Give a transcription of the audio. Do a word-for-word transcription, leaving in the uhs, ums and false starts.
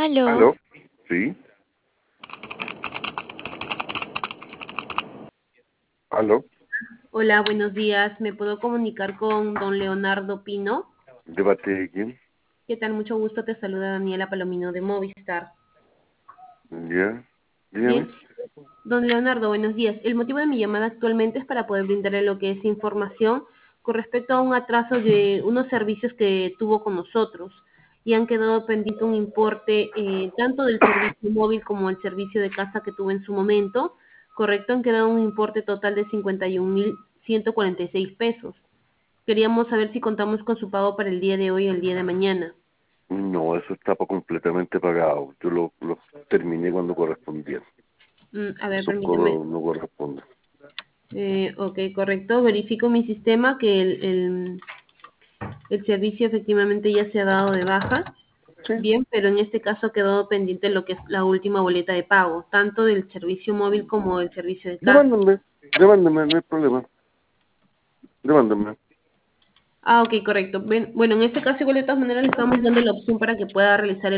Aló. ¿Aló? Sí. ¿Aló? Hola, buenos días. ¿Me puedo comunicar con don Leonardo Pino? ¿Debate de quién? ¿Qué tal? Mucho gusto. Te saluda Daniela Palomino de Movistar. Ya. Dígame. Bien. Don Leonardo, buenos días. El motivo de mi llamada actualmente es para poder brindarle lo que es información con respecto a un atraso de unos servicios que tuvo con nosotros y han quedado pendiente un importe eh, tanto del servicio móvil como el servicio de casa que tuvo en su momento. Correcto, han quedado un importe total de cincuenta y un mil ciento cuarenta y seis pesos. Queríamos saber si contamos con su pago para el día de hoy o el día de mañana. No, eso está pa- completamente pagado. Yo lo, lo terminé cuando correspondía. Mm, a ver, Eso permítame. co- no corresponde. Eh, ok, correcto. Verifico mi sistema que el, el, el servicio efectivamente ya se ha dado de baja. Sí. Bien, pero en este caso ha quedado pendiente lo que es la última boleta de pago, tanto del servicio móvil como del servicio de casa. Demándame. Demándame, no hay problema. Demándame. Ah, ok, correcto. Ven- Bueno, en este caso igual de todas maneras le estamos dando la opción para que pueda realizar el